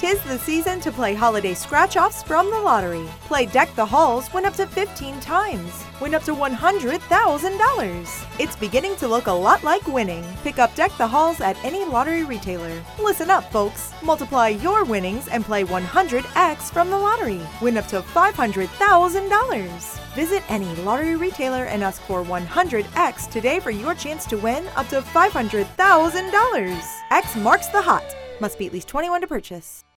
'Tis the season to play holiday scratch-offs from the lottery. Play Deck the Halls, win up to 15 times. Win up to $100,000. It's beginning to look a lot like winning. Pick up Deck the Halls at any lottery retailer. Listen up, folks. Multiply your winnings and play 100x from the lottery. Win up to $500,000. Visit any lottery retailer and ask for 100x today for your chance to win up to $500,000. X marks the hot. Must be at least 21 to purchase.